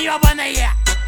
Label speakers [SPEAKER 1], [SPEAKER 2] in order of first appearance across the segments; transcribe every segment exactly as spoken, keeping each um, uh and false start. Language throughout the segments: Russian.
[SPEAKER 1] ебаные.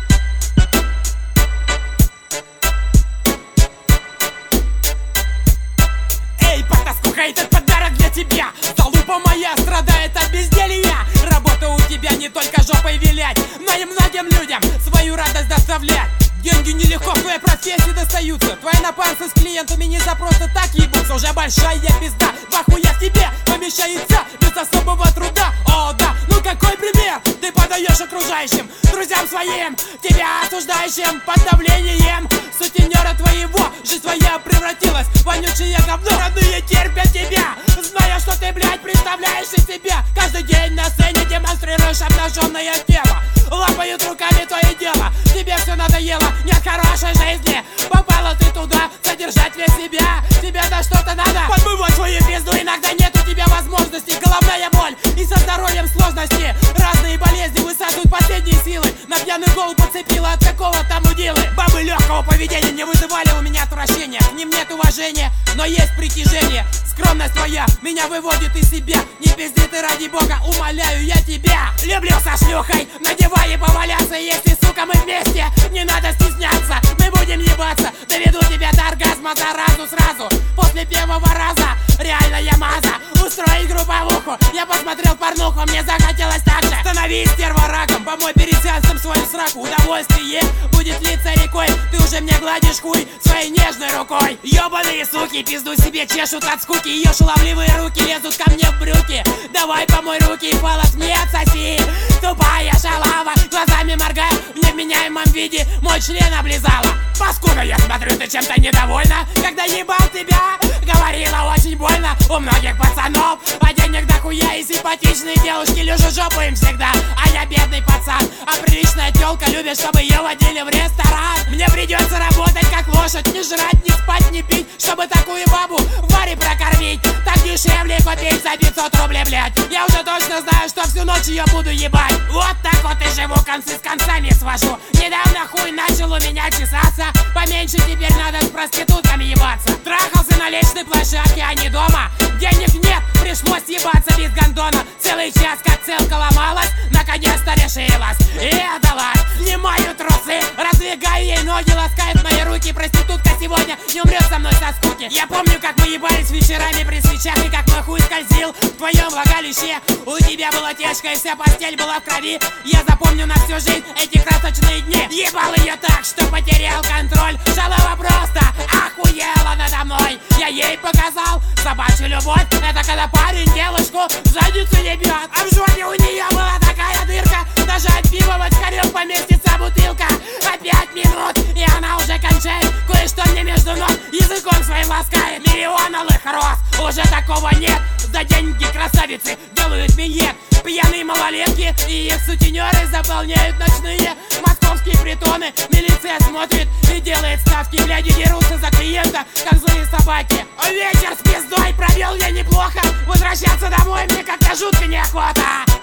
[SPEAKER 1] Эй, потаскуха, этот подарок для тебя. Залупа моя страдает от безделья. Работа у тебя не только жопой вилять, но и многим людям свою радость доставлять. Деньги нелегко в твоей профессии достаются. Твои напарцы с клиентами не за просто так ебутся. Уже большая пизда, вахуя в тебе помещается без особого труда. О, да, ну какой пример ты подаешь окружающим, друзьям своим, тебя осуждающим под давлением сутенера твоего. Жизнь твоя превратилась в вонючее говно. Родные терпят тебя, зная, что ты, блядь, представляешь из себя. Каждый день на сцене демонстрируешь обнаженное тело. Лапают руками твое дело. Тебе все надоело, нет хорошей жизни. Попала ты туда, содержать весь себя. Тебе на что-то надо подмывать свою пизду. Иногда нет у тебя возможности. Головная боль и со здоровьем сложности. Разные болезни высасывают последние силы. На пьяную голову подцепила от какого-то мудилы. Бабы легкого поведения не вызывали у меня отвращения. К ним нет уважения, но есть притяжение. Скромность твоя меня выводит из себя. Не пизди ты, ради бога, умоляю я тебя. Люблю со шлюхой, надевай и поваляться. Если, сука, мы вместе, не надо стесняться. Мы будем ебаться, доведу тебя до оргазма заразу сразу. После первого раза, реально я маза. Устрой групповуху, я посмотрел порнуху, мне захотелось так же. Становись стервораком, помой перед сеансом свою сраку. Удовольствие будет литься рекой. Ты уже мне гладишь хуй своей нежной рукой. Ёбаные суки, пизду себе чешут от скуки. Ее шаловливые руки лезут ко мне в брюки. Давай помой руки и палец мне отсоси. Тупая шалава, глазами моргая, в невменяемом виде мой член облизала. Паскуда, я смотрю, ты чем-то недовольна. Когда ебал тебя, говорила очень больно. У многих пацанов, а денег дохуя. И симпатичные девушки лежат жопу им всегда. А я бедный пацан, а приличная тёлка любит, чтобы ее водили в ресторан. Мне придется работать как лошадь, не жрать, не спать, не пить, чтобы такую бабу в баре прокормить. Так дешевле купить за пятьсот рублей, блять. Я уже точно знаю, что всю ночь ее буду ебать. Вот так вот и живу, концы с концами свожу. Недавно хуй начал у меня чесаться. Поменьше теперь надо с проститутками ебаться. Трахался на личной площадке, а не дома. Денег нет, пришлось ебаться без гондона. Целый час как целка ломалась, наконец-то решилась и отдалась. Снимаю трусы, раздвигаю ей ноги, ласкает мои руки. Проститутка сегодня не умрет со мной со скуки. Я помню, как мы ебались вечерами при свечах, и как мой хуй скользил в твоем влагалище. У тебя была тяжка и вся постель была в крови. Я запомню на всю жизнь эти красочные дни. Ебал ее так, что потерял контроль. Шалава просто охуела надо мной. Я ей показал собачью любовь. Это когда парень девушку в задницу ебет. А в жопе у нее была такая дырка, даже от пива в очкарек поместится бутылка. А пять минут, и она уже кончает. Кое-что мне между ног языком своим ласкает. Миллион алых роз, уже такого нет. За деньги красавицы делают минет. Пьяные малолетки и их сутенеры заполняют ночные московские притоны. Милиция смотрит и делает ставки. Бляди дерутся за клиента, как злые собаки. Вечер с пиздой провел я неплохо. Возвращаться домой мне как-то жутко неохота.